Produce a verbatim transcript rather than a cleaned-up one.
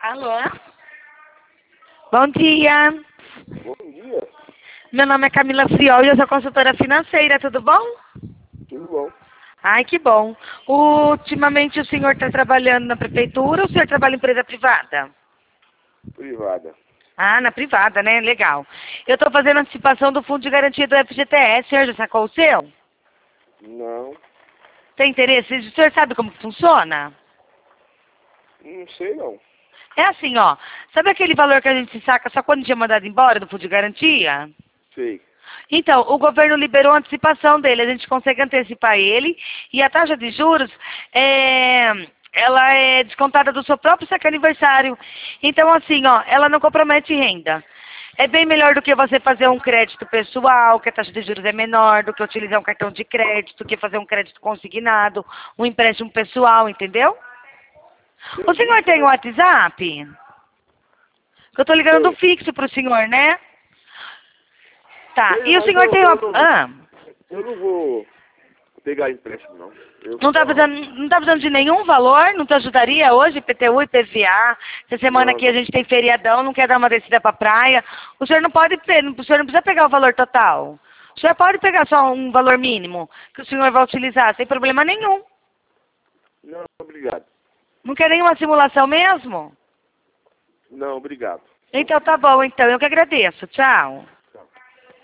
Alô? Bom dia. Bom dia. Meu nome é Camila Friol e eu sou consultora financeira, tudo bom? Tudo bom? Ai, que bom. Ultimamente o senhor está trabalhando na prefeitura ou o senhor trabalha em empresa privada? Privada. Ah, na privada, né? Legal. Eu estou fazendo antecipação do fundo de garantia do F G T S. O senhor já sacou o seu? Não. Tem interesse? O senhor sabe como que funciona? Não sei não. É assim, ó. Sabe aquele valor que a gente saca só quando tinha mandado embora do fundo de garantia? Sei. Então, o governo liberou a antecipação dele, a gente consegue antecipar ele e a taxa de juros é, ela é descontada do seu próprio saque aniversário. Então, assim, ó, ela não compromete renda. É bem melhor do que você fazer um crédito pessoal, que a taxa de juros é menor, do que utilizar um cartão de crédito, que fazer um crédito consignado, um empréstimo pessoal, entendeu? O senhor tem o WhatsApp? Que eu tô ligando do Sei. fixo pro senhor, né? Tá. Sei, E o mas senhor eu, tem eu, uma... não, Ah, eu não vou pegar empréstimo, não. Eu não tá só... precisando, não tá precisando de nenhum valor? Não te ajudaria hoje, P T U e P V A? Essa semana Não, aqui a não. gente tem feriadão, não quer dar uma descida pra praia. O senhor não pode, pe- o senhor não precisa pegar o valor total. O senhor pode pegar só um valor mínimo que o senhor vai utilizar, sem problema nenhum. Não, obrigado. Não quer nenhuma simulação mesmo? Não, obrigado. Então tá bom, então. Eu que agradeço. Tchau.